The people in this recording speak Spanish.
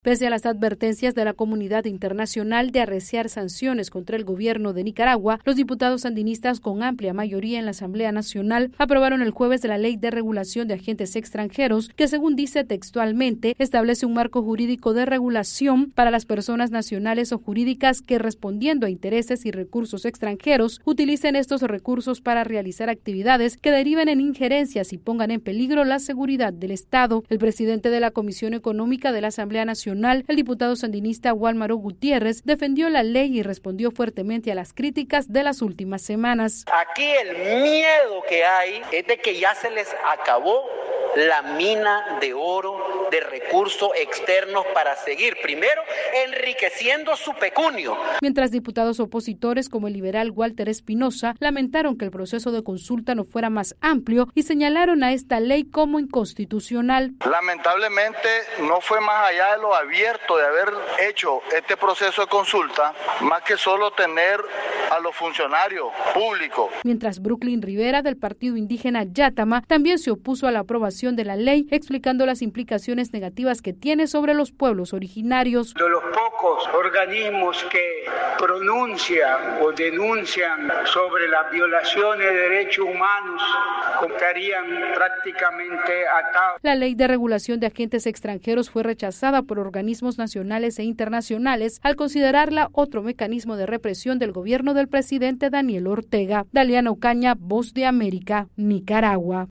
Pese a las advertencias de la comunidad internacional de arreciar sanciones contra el gobierno de Nicaragua, los diputados sandinistas con amplia mayoría en la Asamblea Nacional aprobaron el jueves la Ley de Regulación de Agentes Extranjeros, que según dice textualmente, establece un marco jurídico de regulación para las personas nacionales o jurídicas que, respondiendo a intereses y recursos extranjeros, utilicen estos recursos para realizar actividades que deriven en injerencias y pongan en peligro la seguridad del Estado. El presidente de la Comisión Económica de la Asamblea Nacional, el diputado sandinista Wálmaro Gutiérrez, defendió la ley y respondió fuertemente a las críticas de las últimas semanas. Aquí el miedo que hay es de que ya se les acabó la mina de oro, de recursos externos para seguir, primero, enriqueciendo su pecunio. Mientras diputados opositores como el liberal Walter Espinosa lamentaron que el proceso de consulta no fuera más amplio y señalaron a esta ley como inconstitucional. Lamentablemente no fue más allá de lo abierto de haber hecho este proceso de consulta, más que solo tener a los funcionarios públicos. Mientras Brooklyn Rivera del partido indígena Yátama también se opuso a la aprobación de la ley, explicando las implicaciones negativas que tiene sobre los pueblos originarios. De los pocos organismos que pronuncian o denuncian sobre las violaciones de derechos humanos estarían prácticamente atados. La Ley de Regulación de Agentes Extranjeros fue rechazada por organismos nacionales e internacionales al considerarla otro mecanismo de represión del gobierno del presidente Daniel Ortega. Daliana Ocaña, Voz de América, Nicaragua.